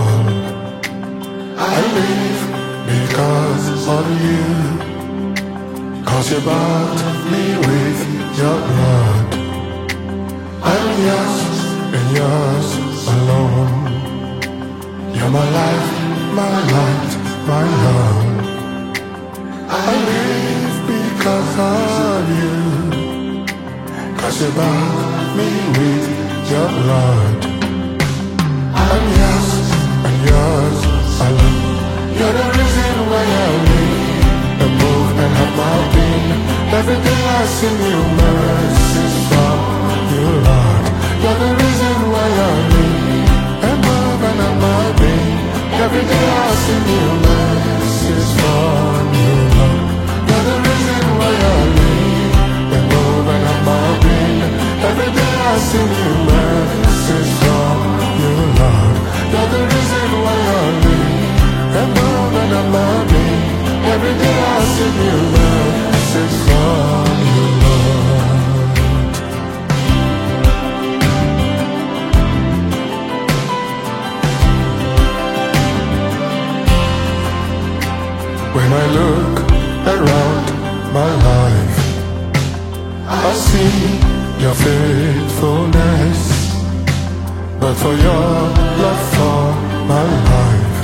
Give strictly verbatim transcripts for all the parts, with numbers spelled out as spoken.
all. I live because of you, 'cause you bought me with your blood. I'm yours and yours alone. You're my life, my light, my love. I live because of you, 'cause you bought me with your blood. I'm yours and yours alone. You're the reason why I live and move and have my being. Every day I sing you mercies from you, Lord. You're the reason why I live and move and have my being. Every day I sing you mercies from you, Lord. You're the reason why I live and move and have my being. Every day I sing you mercies from you, Lord. You're the reason why I live and move and have my being. Every day I sing you mercies from you, Lord. When I look around my life, I see your faithfulness. But for your love for my life,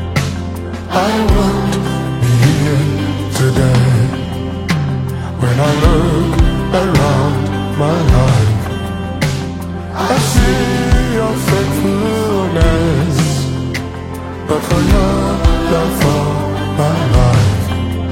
I won't be here today. When I look around my life, I see your faithfulness. But for your love for my life,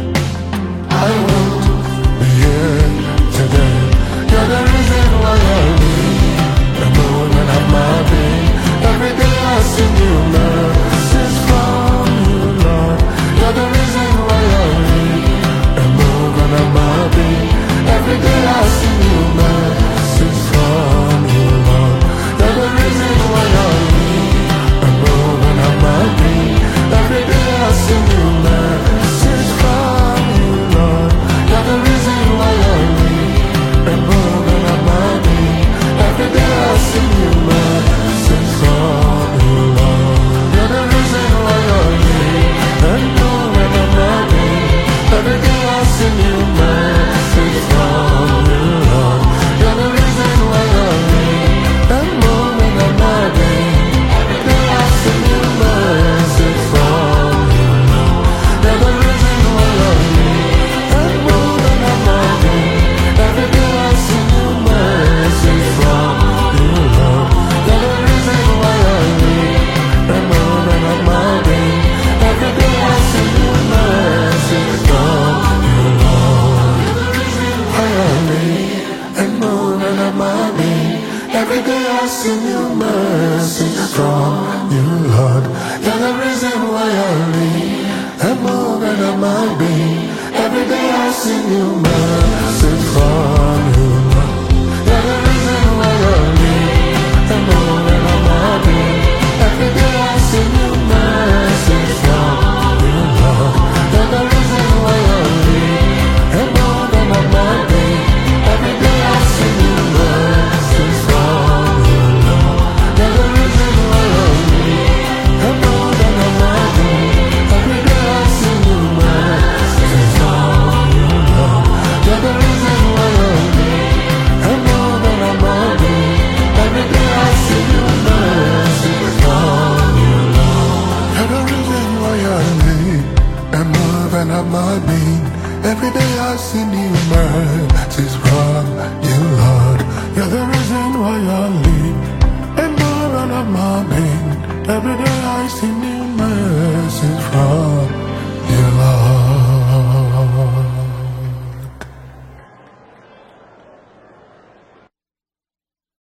I won't be here today. You're the reason why I live and move and have my being. Every day I sing you mercies from you, Lord. You're the reason why I live and move and have my being. Every day I sing you mercies from you, Lord. You're the reason why I live and move and have my being. Every day I sing you mercies from you, Lord. You're the reason why I live and move and have my being. Every day I sing you mercies from you, Lord. You're the reason why I live and move and have my being. Every day I sing you mercies from you, Lord. You're the reason why I live and move and have my being. Every day I sing you mercies from you, Lord. You're the reason why I live and move and have my being. Every day I sing you mercies from you, Lord. You're the reason why I live and move and have my being. Every day I sing you mercies from you, Lord. You're the reason why I live and move and have my being. Every day I sing you mercies from you, Lord. You're the reason why I live and move and have my being. Every day I sing you mercies from you, Lord. You're the reason why I live and move and have my being. Every day I sing you mercies from you, Lord. You're the reason why I live and move and have my being. Every day I sing you mercies from you, Lord. You're the reason why I live and move and have my being. Every day I sing you mercies from you, Lord. You're the reason why I live and move and have my being. Every day I sing you mercies from you, Lord. You're the reason why I live and move and have my being. Every day I sing you mercies from you, Lord. You're the reason why I live and move and have my being. Every day I sing you mercies from